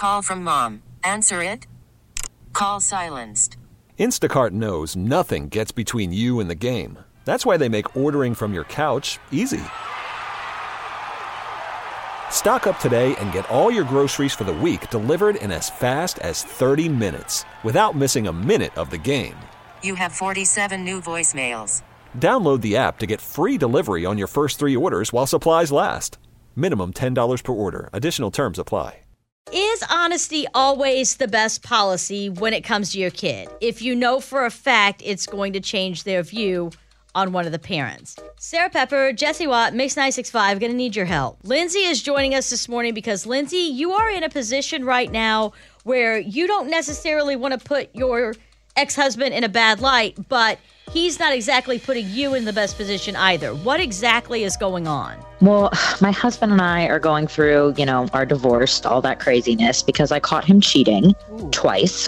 call from mom. Answer it. Call silenced. Instacart knows nothing gets between you and the game. That's why they make ordering from your couch easy. Stock up today and get all your groceries for the week delivered in as fast as 30 minutes without missing a minute of the game. You have 47 new voicemails. Download the app to get free delivery on your first 3 orders while supplies last. Minimum $10 per order. Additional terms apply. Is honesty always the best policy when it comes to your kid? If you know for a fact it's going to change their view on one of the parents. Sarah Pepper, Jesse Watt, Mix 965, going to need your help. Lindsay is joining us this morning because, Lindsay, you are in a position right now where you don't necessarily want to put your ex-husband in a bad light, but he's not exactly putting you in the best position either. What exactly is going on? Well, my husband and I are going through, our divorce, all that craziness, because I caught him cheating twice.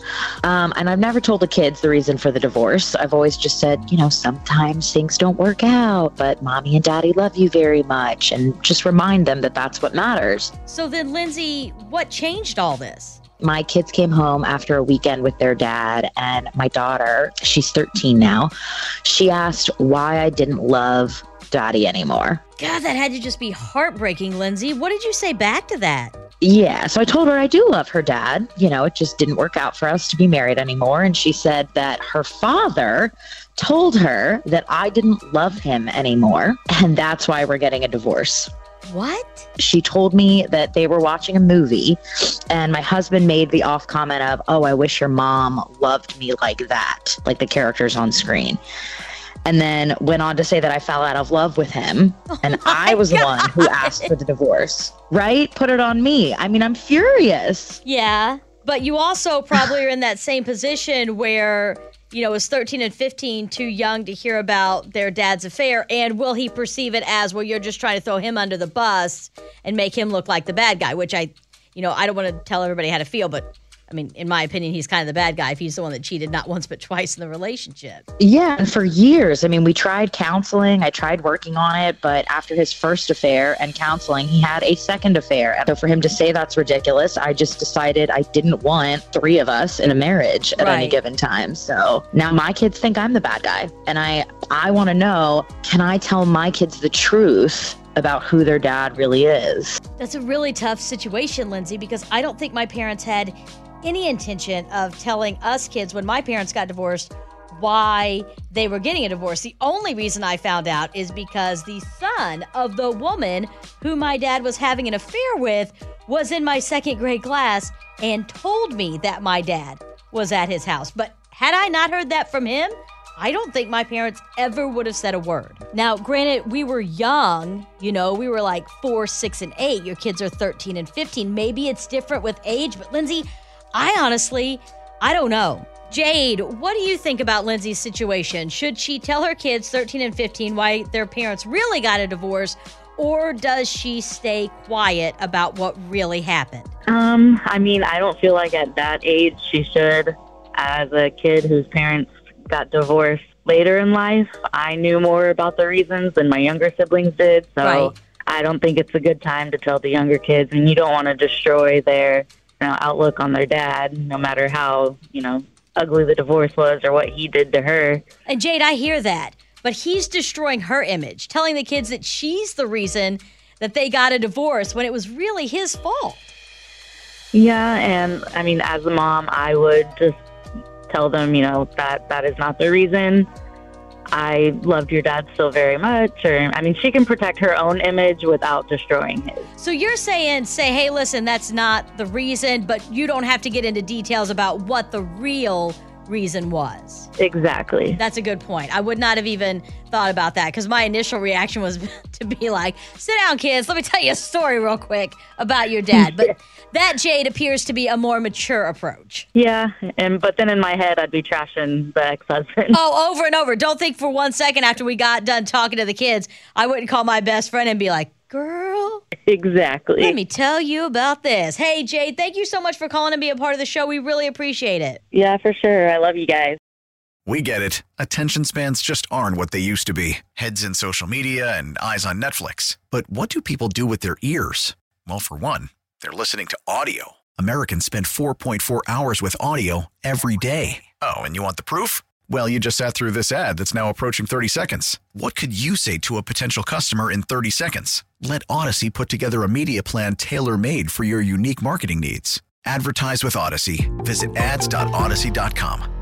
And I've never told the kids the reason for the divorce. I've always just said, sometimes things don't work out, but mommy and daddy love you very much. And just remind them that that's what matters. So then, Lindsay, what changed all this? My kids came home after a weekend with their dad, and my daughter, she's 13 now, she asked why I didn't love daddy anymore. God, that had to just be heartbreaking, Lindsay. What did you say back to that? Yeah, so I told her I do love her dad. It just didn't work out for us to be married anymore. And she said that her father told her that I didn't love him anymore, and that's why we're getting a divorce. What? She told me that they were watching a movie and my husband made the off comment of, oh, I wish your mom loved me like that, like the characters on screen. And then went on to say that I fell out of love with him. And I was the one who asked for the divorce, right? Put it on me. I mean, I'm furious. Yeah, but you also probably are in that same position where, is 13 and 15 too young to hear about their dad's affair? And will he perceive it as, well, you're just trying to throw him under the bus and make him look like the bad guy, which I don't want to tell everybody how to feel, but in my opinion, he's kind of the bad guy if he's the one that cheated not once but twice in the relationship. Yeah, and for years, we tried counseling. I tried working on it, but after his first affair and counseling, he had a second affair. And so for him to say that's ridiculous, I just decided I didn't want 3 of us in a marriage at any given time. So now my kids think I'm the bad guy. And I want to know, can I tell my kids the truth about who their dad really is? That's a really tough situation, Lindsay, because I don't think my parents had any intention of telling us kids when my parents got divorced why they were getting a divorce. The only reason I found out is because the son of the woman who my dad was having an affair with was in my 2nd grade class and told me that my dad was at his house. But had I not heard that from him, I don't think my parents ever would have said a word. Now, granted, we were young, we were like 4, 6, and 8. Your kids are 13 and 15. Maybe it's different with age, but Lindsay, I don't know. Jade, what do you think about Lindsay's situation? Should she tell her kids 13 and 15 why their parents really got a divorce, or does she stay quiet about what really happened? I don't feel like at that age she should. As a kid whose parents got divorced later in life, I knew more about the reasons than my younger siblings did. So I don't think it's a good time to tell the younger kids, and you don't want to destroy their outlook on their dad, no matter how, ugly the divorce was or what he did to her. And Jade, I hear that, but he's destroying her image, telling the kids that she's the reason that they got a divorce when it was really his fault. Yeah, and as a mom, I would just tell them, that is not the reason. I loved your dad so very much. Or, she can protect her own image without destroying his. So you're saying, hey, listen, that's not the reason, but you don't have to get into details about what the real reason was. Exactly. That's a good point. I would not have even thought about that because my initial reaction was to be like, sit down, kids. Let me tell you a story real quick about your dad. But that, Jade, appears to be a more mature approach. Yeah, but then in my head, I'd be trashing the ex-husband. Oh, over and over. Don't think for 1 second after we got done talking to the kids, I wouldn't call my best friend and be like, girl. Exactly. Let me tell you about this. Hey, Jade, thank you so much for calling and being a part of the show. We really appreciate it. Yeah, for sure. I love you guys. We get it. Attention spans just aren't what they used to be. Heads in social media and eyes on Netflix. But what do people do with their ears? Well, for one, they're listening to audio. Americans spend 4.4 hours with audio every day. Oh, and you want the proof? Well, you just sat through this ad that's now approaching 30 seconds. What could you say to a potential customer in 30 seconds? Let Odyssey put together a media plan tailor-made for your unique marketing needs. Advertise with Odyssey. Visit ads.odyssey.com.